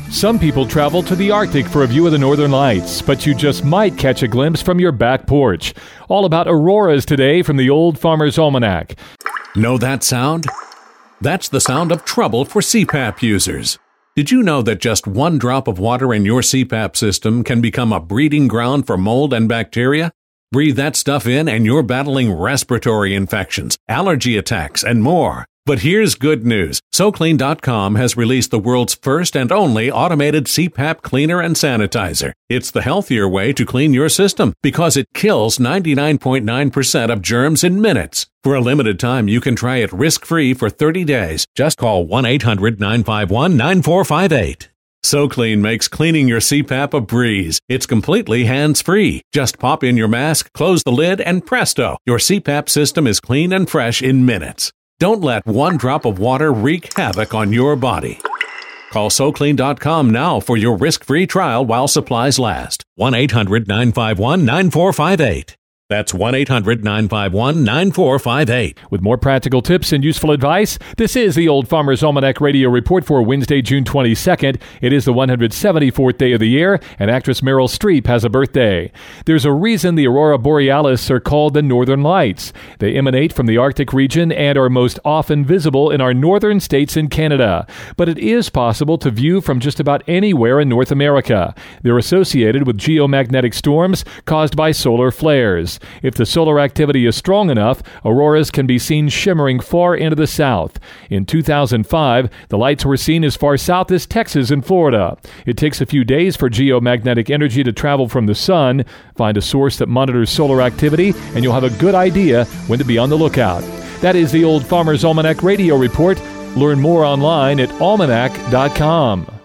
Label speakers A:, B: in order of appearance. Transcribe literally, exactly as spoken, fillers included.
A: Some people travel to the Arctic for a view of the northern lights, but you just might catch a glimpse from your back porch. All about auroras today from the Old Farmer's Almanac.
B: Know that sound? That's the sound of trouble for C PAP users. Did you know that just one drop of water in your C PAP system can become a breeding ground for mold and bacteria? Breathe that stuff in and you're battling respiratory infections, allergy attacks, and more. But here's good news. So Clean dot com has released the world's first and only automated C PAP cleaner and sanitizer. It's the healthier way to clean your system because it kills ninety-nine point nine percent of germs in minutes. For a limited time, you can try it risk-free for thirty days. Just call one eight hundred nine five one nine four five eight. SoClean makes cleaning your C PAP a breeze. It's completely hands-free. Just pop in your mask, close the lid, and presto, your C PAP system is clean and fresh in minutes. Don't let one drop of water wreak havoc on your body. Call So Clean dot com now for your risk-free trial while supplies last. one eight hundred nine five one nine four five eight. That's one eight hundred nine five one nine four five eight.
A: With more practical tips and useful advice, this is the Old Farmer's Almanac Radio Report for Wednesday, June twenty-second. It is the one hundred seventy-fourth day of the year, and actress Meryl Streep has a birthday. There's a reason the Aurora Borealis are called the Northern Lights. They emanate from the Arctic region and are most often visible in our northern states in Canada. But it is possible to view from just about anywhere in North America. They're associated with geomagnetic storms caused by solar flares. If the solar activity is strong enough, auroras can be seen shimmering far into the south. In two thousand five, the lights were seen as far south as Texas and Florida. It takes a few days for geomagnetic energy to travel from the sun. Find a source that monitors solar activity, and you'll have a good idea when to be on the lookout. That is the Old Farmer's Almanac Radio Report. Learn more online at almanac dot com.